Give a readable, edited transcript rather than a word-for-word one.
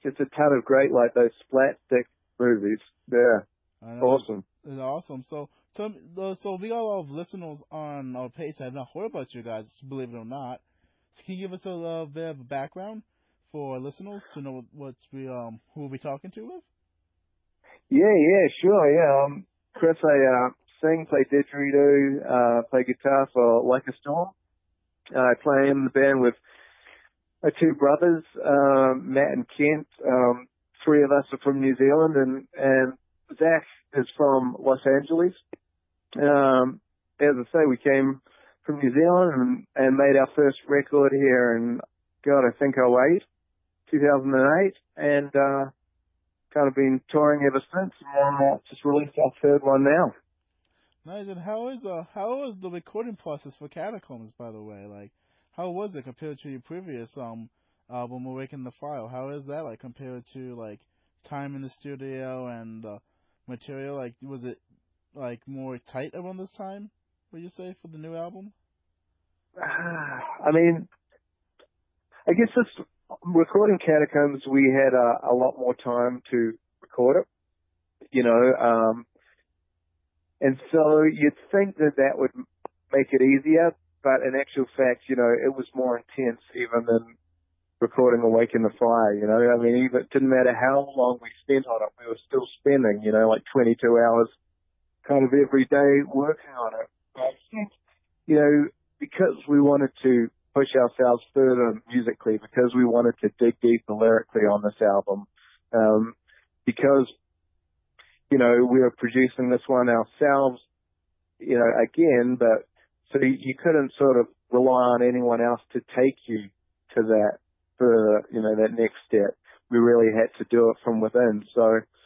just a ton of great, like those splat stick movies. Yeah, I know awesome. it's awesome. So we got a lot of listeners on our page that have not heard about you guys, believe it or not. So can you give us a little bit of a background for listeners to know what's we who we'll be talking to with? Yeah, sure. Yeah, Chris, I sing, play didgeridoo, play guitar for Like a Storm. I play in the band with my two brothers, Matt and Kent. Three of us are from New Zealand, and Zach is from Los Angeles. As I say, we came from New Zealand and made our first record here in, God, I think 2008, and kind of been touring ever since, and just released our third one now. Nice. And how is the recording process for Catacombs, by the way? Like, how was it compared to your previous album, Awaken the Fire? How is that like compared to like time in the studio and material? Like, was it like more tight around this time? Would you say for the new album? I mean, I guess this recording Catacombs, we had a lot more time to record it, and so you'd think that that would make it easier, but in actual fact, it was more intense even than recording Awaken the Fire, I mean, even, it didn't matter how long we spent on it, we were still spending, like 22 hours kind of every day working on it. But I think, because we wanted to push ourselves further musically, because we wanted to dig deeper lyrically on this album, because, we were producing this one ourselves, again, but so you couldn't sort of rely on anyone else to take you to that further, that next step. We really had to do it from within. So